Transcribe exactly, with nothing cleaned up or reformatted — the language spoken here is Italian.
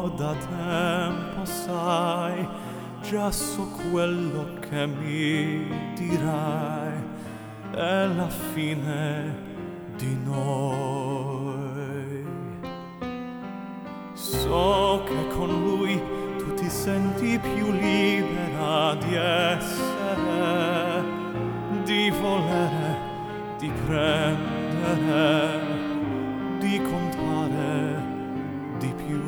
da tempo, sai, già so quello che mi dirai, è la fine di noi. So che con lui tu ti senti più libera di essere, di volere, di prendere, di contare di più.